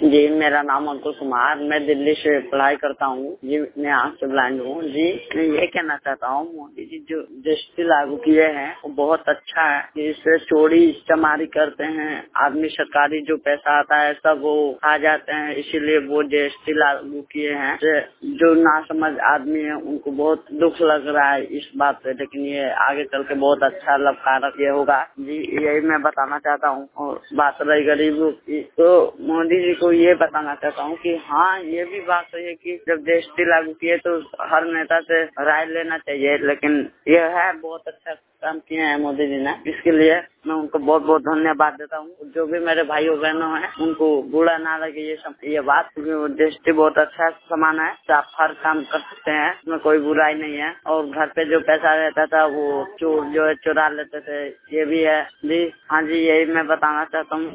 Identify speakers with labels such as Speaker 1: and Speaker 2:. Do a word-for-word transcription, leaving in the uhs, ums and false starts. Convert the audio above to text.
Speaker 1: जी, मेरा नाम अंकुर कुमार, मैं दिल्ली से पढ़ाई करता हूँ जी। मैं आँख से ब्लाइंड हूँ जी। मैं ये कहना चाहता हूँ, मोदी जी जो जीएसटी लागू किए हैं वो बहुत अच्छा है। कि इससे चोरी चमारी करते हैं आदमी, सरकारी जो पैसा आता है सब वो खा जाते हैं, इसीलिए वो जीएसटी लागू किए हैं। जो नासमझ आदमी है उनको बहुत दुख लग रहा है इस बात पे, लेकिन ये आगे चल के बहुत अच्छा लाभकारक ये होगा जी। यही मैं बताना चाहता हूँ। और बात रही गरीबों की, तो मोदी जी को ये बताना चाहता हूँ कि हाँ, ये भी बात सही है कि जब जीएसटी लागू किए तो हर नेता से राय लेना चाहिए, लेकिन यह है बहुत अच्छा काम किए हैं मोदी जी ने। इसके लिए मैं उनको बहुत बहुत धन्यवाद देता हूँ। जो भी मेरे भाइयों बहनों हैं उनको बुरा ना लगे ये सब ये बात, क्योंकि जीएसटी बहुत अच्छा सामान है, तो आप हर काम कर सकते हैं, उसमें कोई बुराई नहीं है। और घर पे जो पैसा रहता था वो चोर जो है चुरा लेते थे, ये भी है जी। हाँ जी, यही मैं बताना चाहता हूँ।